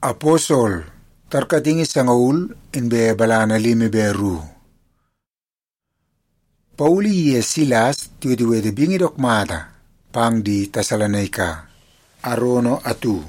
Apostol, tarkatingis sangaul inbe balana limi beru. Pauli ye Silas tiwede bingi dokmata pang di Tesalonika. Arono atu.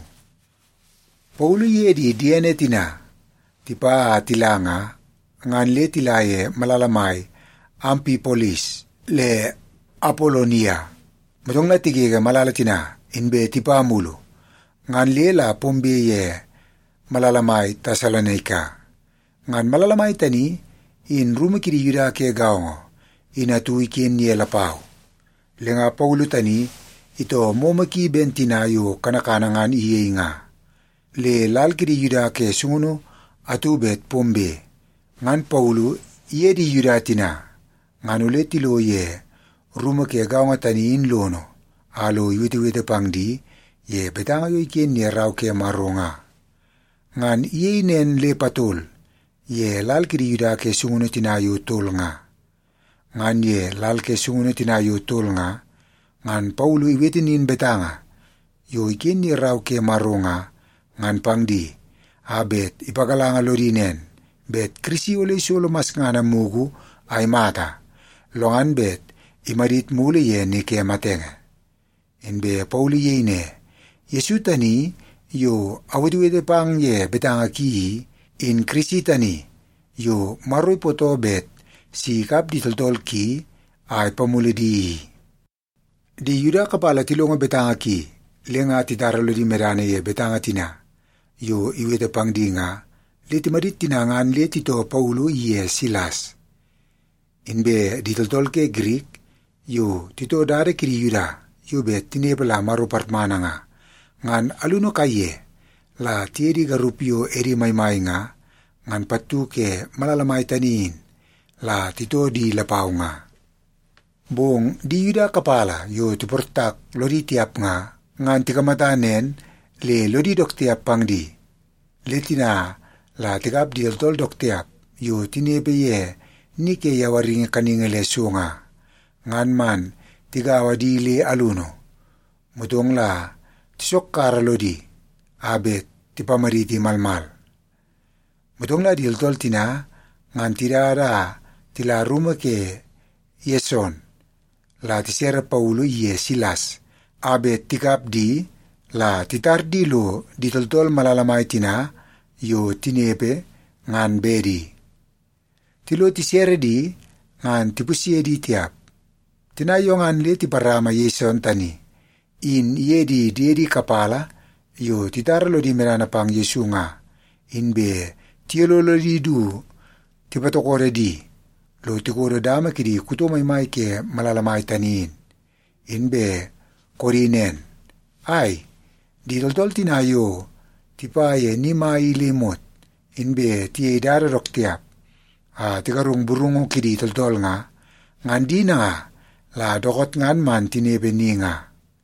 Pauli ye di diene tina tipa tilanga ngan le tilaye malalamay Amphipolis le Apolonia. Matong na tigega malalatina inbe tipa mulu ngan le la pombe ye malalamay Tesalonika. Ngan malalamay tani in rumikiri yuda ke gaongo inatuikin ye lapau. Lenga Paulo tani ito momaki bentina yo kanakanangan iye nga. Le lalkiri yuda ke sunguno atubet pombe. Ngan Paulo iye di yuda tina. Ngan ulit tilo ye rumake gaonga tani in lono. Alo yuti pangdi ye betanga yo ikin ye raw ke maronga. Ngan iye inen le patul ye lalkiri yuda ke sunguno tina yo tol nga. Ngan ye lal ke sunguno tina yo tol nga. Ngan Paulo iwetinin betanga yo ikin ye raw ke maronga. Ngan pangdi abet ipagalanga lorinen bet krisi ole solo mas ngana mugu ay mata. Longan bet imarit muli ye ni ke matenga. Inbe Paulo ye ine Yesu tani yo awetiwete pang ye betanga ki in krisi tani yo maroy poto bet sikap di toltol ki ay pamuli di. Di yuda kapala tilonga betanga ki lenga titaralo di merane ye betanga tina yo iwete pang di nga leti marit tinangan leti to Paulo ye Silas. Inbe di toltol ke Greek yo tito dare kiri yuda yo bet tinepala maro partmana nga. Ngan aluno kaye la tiedi garupyo eri maymay nga ngan patu ke malalamay tanin la tito di lapaw nga. Bong di yuda kapala yo tiportak lodi tiap nga ngan tikamatanen le lodi dok tiap pangdi. Le tina la tikap di tol dok tiap yo tinebe ye ni ke yawaring kaningele sunga. Ngan man tigawa di le aluno. Mutong la tisok karalodi, abet tipamariti malmal. Mutong la diltol tina, ngan tirara tila ruma ke Yeson, la tisera Paulo ye Silas, abet tikap di, la titar dilo ditoltol malalamay tina, yo tinepe ngan bedi. Tilo tisera di, ngan tipusiye di tiap. Tinayo ngan le tiparama Yeson tani. In yedi diedi kapala yo titaralo di merana pang Yesu nga inbe tielolo di du tipatokore di lo tikoro dama kidi kuto may ke malalamay tanin inbe korinen ay di toltol tinayo tipaye ni mailimot inbe tiye dara roktiap tikarong burungo kidi toltol nga ngandi na nga la dokot ngan man tinebe ni nga.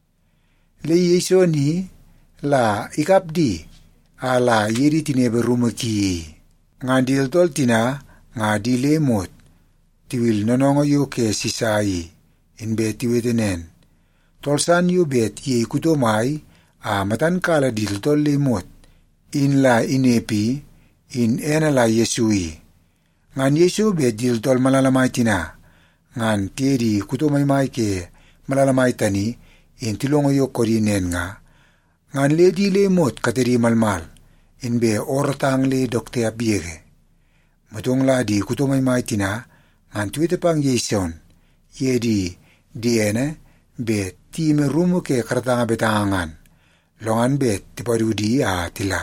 Le Yesu ni la ikapdi ala yedi tinebe rumaki. Ngandil tol tina ngadi lemot tiwil nonongo yo ke sisai inbe tiwetenen. Tolsan yo bet ye kutomay matan kala dil tol lemot in la inepi in ena la Yesui. Ngan Yesu bet dil tol malalamay tina ngan tiedi kutomay ke malalamay tani in tilongo yo korinen nga, ngan le di le mot kateri malmal, inbe orotang le dokte abiege. Matong la di kutomay tina, ngan tuwete pang Yeson, ye di diene, be time rumo ke karatanga betangan, longan bet tiparudi tila.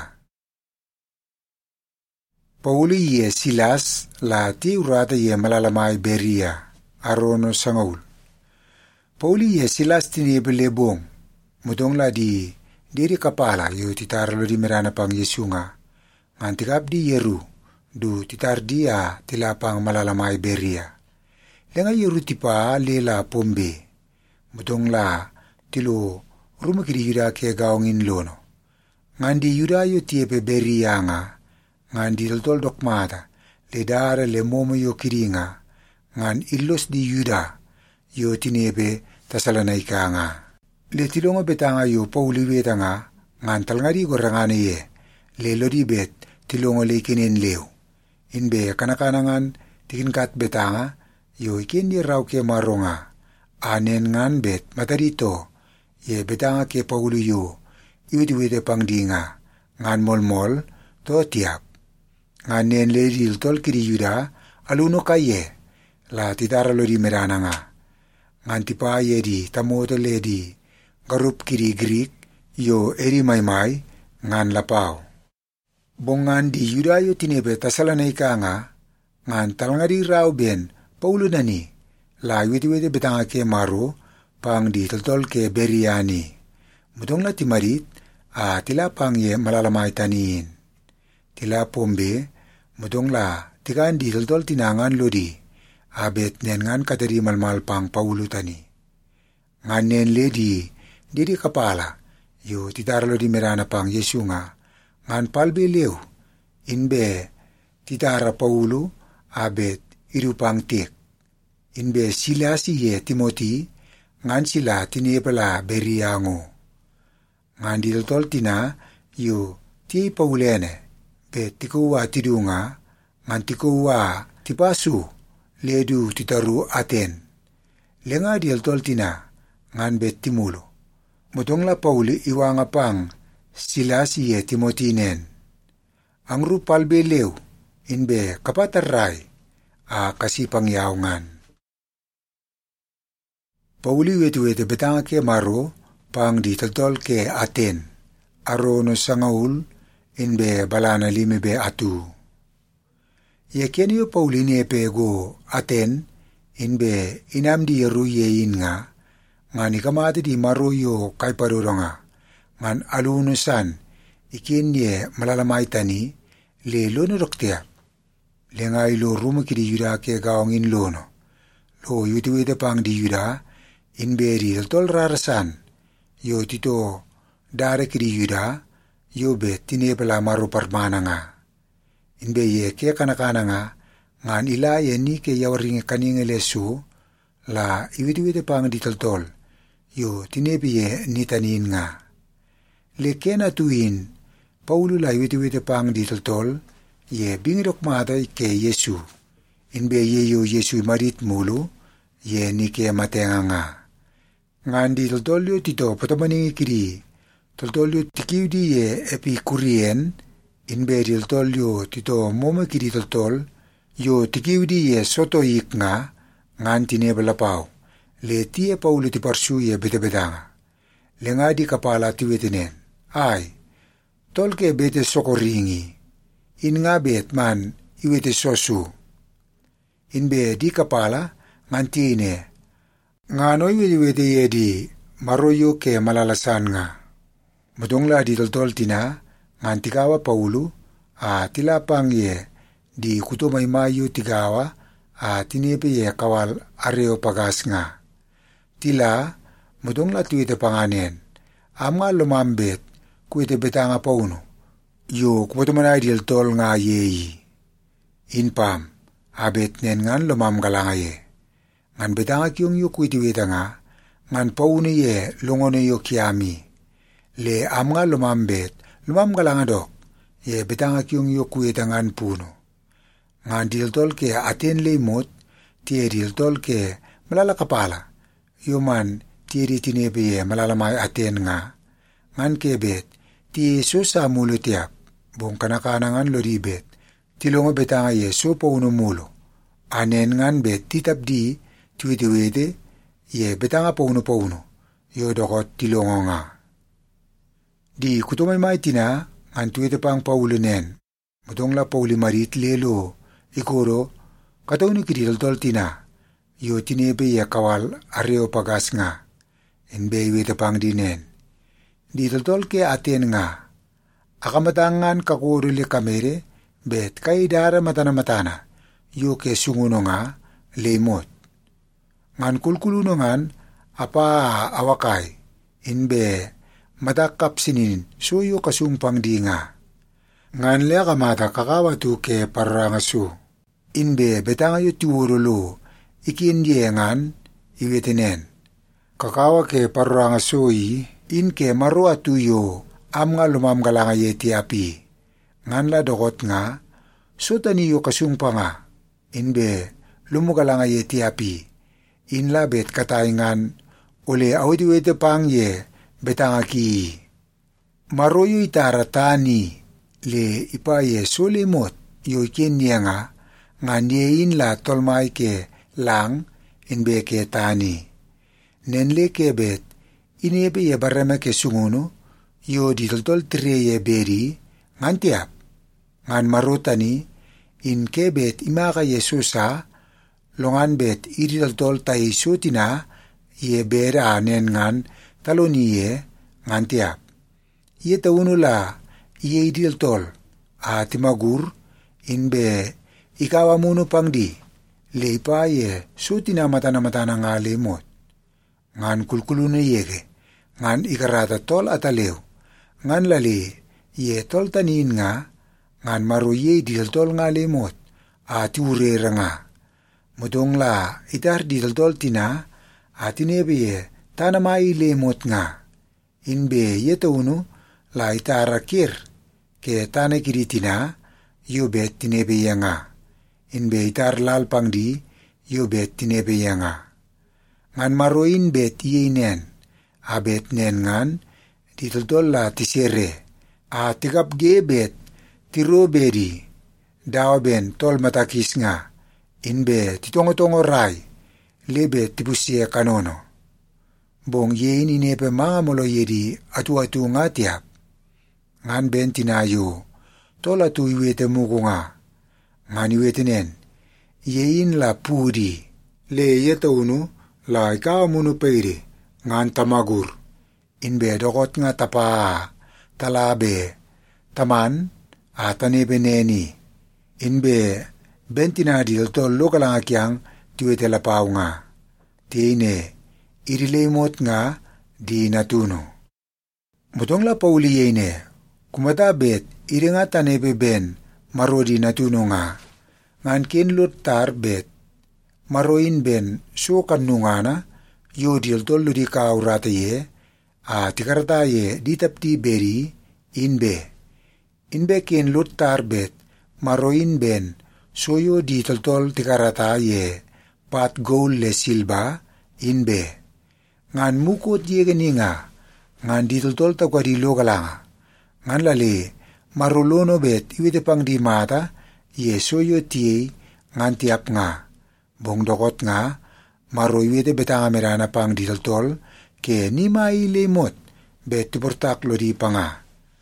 Pauli ye Silas la ti urata ye malalamay Beria, arono sangaul. Pauli ye Silas tinebe lebong, mutong la di diri kapala yo titaralo di merana pang Yesu nga, ngan tikap di Yeru, du titar dia tilapang malalamay Beria. Lenga Yeru tipa lela pombe, mutong la tilo rumakiri yuda ke gaongin lono. Ngan di yuda yo tiepe Beria nga, ngan di toltol dokmata, le dara le momo yo kiri nga, ngan ilos di yuda yo tinebe Tesalonika nga. Le tilongo betanga yo Pauli weta nga ngan talngari gorangane ye le lodibet tilongo le kinin leo. Inbe kanakanangan tikinkat betanga yo ikindi raw ke maronga. Anen ngan bet matarito ye betanga ke Paulo yo iwitiwite pangdinga ngan molmol to tiap. Nganen le dil tol kiri yuda aluno kaye la titara lo di merana nga. Ngan tipa ye di tamoto le di garup kiri Greek yo eri maymay ngan lapaw. Bongan di yuda yo tinebe Tesalonika nga ngan talngari raw ben Paulo nani la witi betanga ke maro pang di toltol ke Beriani. Mudong la timarit tila pang ye malalamay tanin. Tila pombe mudong la tikan di toltol tinangan lodi abet nen ngan kateri malmal pang Paulo tani. Ngan nen ledi didi kapala yo titaralo di merana pang Yesu nga ngan palbe leo inbe titara Paulo abet irupang tik. Inbe sila siye Timoti ngan sila tinipala Beriango. Ngan di toltol tina yo ti Paulene bet tikuwa tidunga ngan tikuwa tipasu ledu titaru Aten. Lenga di toltol tina ngan bet timulo. Mutong la Pauli iwanga pang sila siye Timoti nen. Ang rupal belew inbe kapataray kasipang yaungan. Pauli weti betanga ke maro pang di toltol ke Aten. Arono sangaul inbe balana lime be atu. Ye kenyo Pauli ne pego Aten inbe inam di yeru yein nga ngan ikamati di maro yo kay paruronga ngan alunusan ikin ye malalamay tani le lono roktia. Le nga ilo rumo ki di yuda ke gaongin lono. Lo yuti pang di yuda inbe di toltol rarasan yo tito dare ki di yuda yo be tinepala maro parmana nga. Inbe ye ke kanakana nga ngan ila ye ni ke yawaring kaninga lesu la iwiti pang di toltol yo tinepi ye nitanin nga. Le kena tuin Paulo la iwiti pang di toltol ye bingirok mata ke Yesu. Inbe ye yo Yesu marit mulu ye ni ke matenga nga. Ngan di toltol yo tito patamaningi kiri. Toltol yo tikiw di ye epikurien. Inbe di toltol yo tito momo kiri toltol yo tikiw di ye sotoik nga ngan tinebalapaw. Le tiye Paulo ti parsu ye bete-betanga. Le nga di kapala tiwetinen. Ay, tolke bete sokoringi. In nga bet man iwete sosu. Inbe di kapala ngan tine. Ngano iwete ye di maroyo ke malalasan nga. Mudong la di toltol tina ngan tigawa Paulo tilapang ye di kutumay mayo tigawa tinipi ye kawal areo pagas nga. Tila mudong la tuwite panganen. Nga lumambet kuwite betanga Pauno. Yo kuputumanay di toltol nga yeyi. Inpam abet nen ngan lumam galanga ye. Ngan betanga kiyong yu kuwitiwita nga ngan Pauno ye lungono yo kiyami. Le nga lumambet lumam galanga dok ye betanga kiyong yu kuwita ngan puno. Ngan di toltol ke Aten le imot tiye di toltol ke malalakapala. Yuman tiye tinepe ye malalamay Aten nga. Ngan kebet ti susa mulo tiap. Bong kanakanangan loribet. Tilongo betanga ye so Pauno mulo. Anen ngan bet titabdi tuwiti-witi ye betanga Pauno. Yo dokot tilongo nga. Di kutumay tina ngan tuwiti pang Paulo nen. Mudong la Pauli marit lelo. Ikuro katawni kiri toltol tina. Yo tinepe ye kawal areo pagas nga. Inbe iwiti pang dinen. Di toltol ke Aten nga. Akamatangan kakuruli kamere bet kaidara matana-matana. Yo ke sunguno nga lemot. Ngan kulkuluno ngan awakay. Inbe matakap sinin so yo kasumpang di nga. Ngan lea kamata kakawatu ke parangasu. Inbe betanga yu tiwurulo ikindiengan iwetinen. Kakawa ke parangasu in ke maruatu yo nga lumam galanga ye ti api. ngan la dokot nga, so taniyo kasung pa nga, inbe lumugalang ye tiapi, inla bet katayngan, ule awit-wite pang ye betanga ki. Maroyo itara tani, le ipa ye solimot, yo iken niya nga niyain la tolmay ke lang, inbe ke tani. Nenle ke bet, inebe ye barame ke sunguno, yo ditoltol tire ye beri, ngan tiap, ngan marutani, in ke bet imaka Yesusa, longan bet iditoltol tayo sutina, ye bera anen ngan taloni ye, ngan tiap. Ye tauno la, ye iditoltol, timagur, inbe ikawa muno pang di, leipa ye sutina matana nga lemot. Ngan kulkuluno yege, ngan ikarata tol atalew, ngan lali ye tol tanin nga, ngan maro ye iditoltol nga lemot, tiurera nga. Mudong la itar ditoltol tina, tinebe ye tanamay lemot nga. Inbe ye tauno la itarakir, ke tanakiri tina, yubet tinebe ye nga. Inbe itar lalpang di, yubet tinebe ye nga. Ngan maroin bet ye nen, bet nen ngan, ditoltol la tisere, tigap ge bet, tiro bedi, dawa ben tol matakis nga, inbe titongo-tongo ray, lebet tipusiya kanono. Bong ye inepe mga molo yedi atu-atu nga tiap, ngan ben tinayo, tol atu iwete muko nga, ngan iwete nen, ye in la pudi, le yeta unu, la ikaw munu peyre, ngan tamagur, inbe dokot nga tapa, talabe, taman, tanebe neni, inbe bentinadi tol lokalang akyang tiwete lapaw nga, tiine, irilemot nga di natuno. Mutong la pauli yene, kumatabet iri nga tanebe ben marodi natuno nga, ngan kinlut tar bet, maroin ben sukan nungana, yodil tol ludi kaurata ye, tikarata ye ditapti beri, inbe kinlut tar bet, maroin ben soyo ditoltol tikarata ye, pat gold le silba, inbe. Ngan mukot ye geninga, ngan ditoltol tagwadilo kalanga, ngan lali, marulono bet iwite pang di mata, ye soyo tiye, ngan tiap nga, bong dokot nga, maro iwite betanga merana pang ditoltol, ke ni mai lemot, bet tuportak lo di pa nga.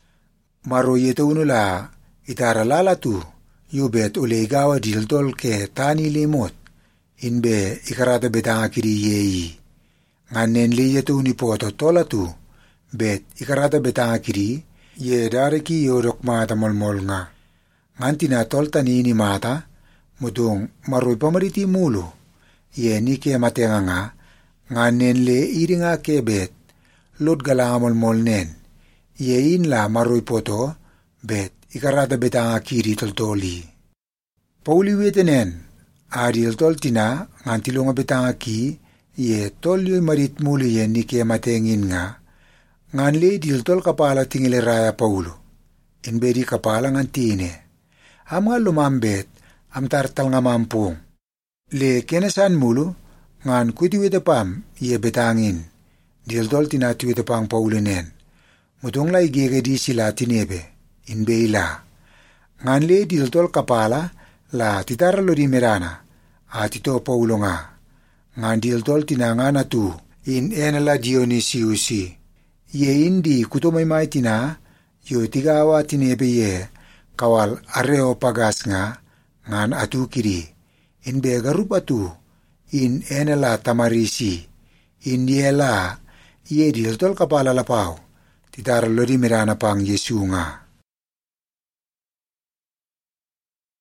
Maro yete unula, itara lalatu, yu bet ule igawa ditoltol ke tani lemot, inbe ikarata betanga kiri yeyi. Ngan nenle yete unipoto tolatu, bet ikarata betanga kiri, ye dareki yodok mata molmol nga. Ngan tinatol tanini mata, mudong maroy pamariti mulo, ye nike matenga nga, ngan nenle iri nga kebet, lod galanga molmol nen, ye in la maroy poto, bet ikarata betanga kiri toltoli. Pauli wete nen, adi toltol tina, ngan tilonga betanga ki, ye tolyoy marit mulo ye nike matengin nga, ngan le diltol kapala tingile raya Paulo, inbedi kapala ngan tine. Am nga lumambet, am tartal nga mampung. Le kenesan mulo, ngan kutiwete pam, ye betangin. Diltol tinatiwete pang Paulo nen. Mutong la igege di sila tinebe, inbe ila. Ngan le diltol kapala, la titaralo di merana, atito Paulo nga. Ngan diltol tinangana tu, in enala Dionysiusi. Ye indi kutumay tina, yo tigawa tinebe ye, kawal areo pagas nga, ngan atu kiri, inbe garup atu, in enala tamarisi, in yela, ye diltol kapala lapaw, titaralo di merana pang Yesu nga.